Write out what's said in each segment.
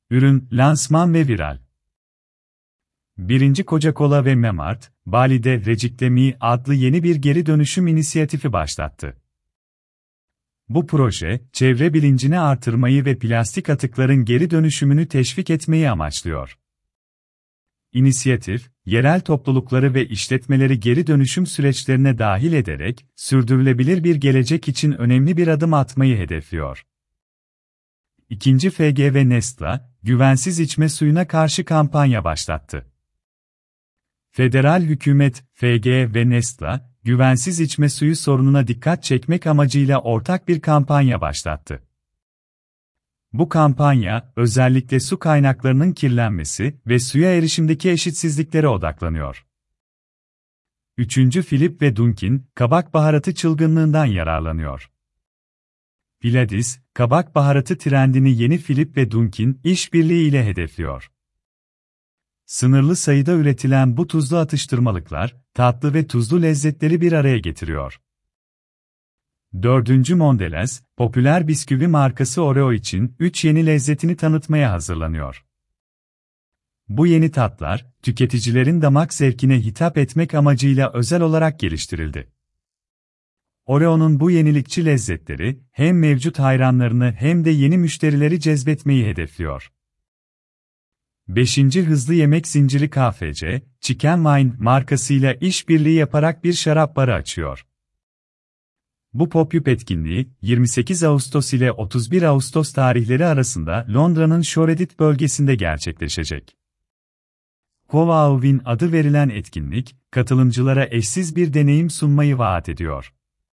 Ürün, lansman ve viral. Birinci Coca-Cola ve Memart, Bali'de Recycle Me adlı yeni bir geri dönüşüm inisiyatifi başlattı. Bu proje, çevre bilincini artırmayı ve plastik atıkların geri dönüşümünü teşvik etmeyi amaçlıyor. İnisiyatif, yerel toplulukları ve işletmeleri geri dönüşüm süreçlerine dahil ederek, sürdürülebilir bir gelecek için önemli bir adım atmayı hedefliyor. İkinci FG ve Nestle, güvensiz içme suyuna karşı kampanya başlattı. Federal hükümet, FG ve Nestle, güvensiz içme suyu sorununa dikkat çekmek amacıyla ortak bir kampanya başlattı. Bu kampanya, özellikle su kaynaklarının kirlenmesi ve suya erişimdeki eşitsizliklere odaklanıyor. Üçüncü Philip ve Dunkin, kabak baharatı çılgınlığından yararlanıyor. Pilates, kabak baharatı trendini yeni Philip ve Dunkin, işbirliği ile hedefliyor. Sınırlı sayıda üretilen bu tuzlu atıştırmalıklar, tatlı ve tuzlu lezzetleri bir araya getiriyor. Dördüncü Mondelez, popüler bisküvi markası Oreo için 3 yeni lezzetini tanıtmaya hazırlanıyor. Bu yeni tatlar, tüketicilerin damak zevkine hitap etmek amacıyla özel olarak geliştirildi. Oreo'nun bu yenilikçi lezzetleri, hem mevcut hayranlarını hem de yeni müşterileri cezbetmeyi hedefliyor. 5. Hızlı yemek zinciri KFC, Chicken Wine markasıyla işbirliği yaparak bir şarap barı açıyor. Bu pop-up etkinliği, 28 Ağustos ile 31 Ağustos tarihleri arasında Londra'nın Shoreditch bölgesinde gerçekleşecek. Halloween adı verilen etkinlik, katılımcılara eşsiz bir deneyim sunmayı vaat ediyor.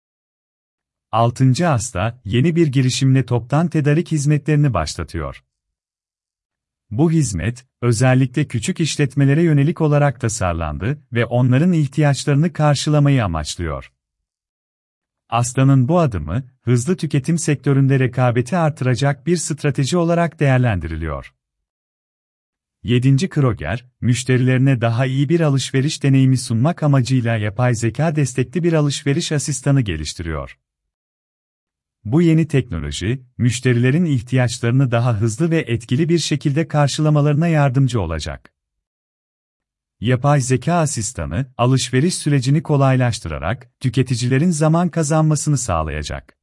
6. Asta, yeni bir girişimle toptan tedarik hizmetlerini başlatıyor. Bu hizmet, özellikle küçük işletmelere yönelik olarak tasarlandı ve onların ihtiyaçlarını karşılamayı amaçlıyor. Asta'nın bu adımı, hızlı tüketim sektöründe rekabeti artıracak bir strateji olarak değerlendiriliyor. 7. Kroger, müşterilerine daha iyi bir alışveriş deneyimi sunmak amacıyla yapay zeka destekli bir alışveriş asistanı geliştiriyor. Bu yeni teknoloji, müşterilerin ihtiyaçlarını daha hızlı ve etkili bir şekilde karşılamalarına yardımcı olacak. Yapay zeka asistanı, alışveriş sürecini kolaylaştırarak, tüketicilerin zaman kazanmasını sağlayacak.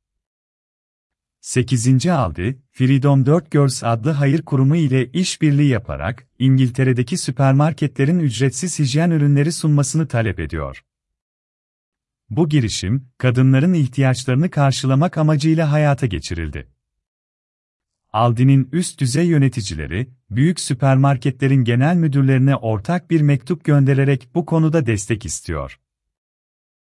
8. Aldi, Freedom 4 Girls adlı hayır kurumu ile işbirliği yaparak, İngiltere'deki süpermarketlerin ücretsiz hijyen ürünleri sunmasını talep ediyor. Bu girişim, kadınların ihtiyaçlarını karşılamak amacıyla hayata geçirildi. Aldi'nin üst düzey yöneticileri, büyük süpermarketlerin genel müdürlerine ortak bir mektup göndererek bu konuda destek istiyor.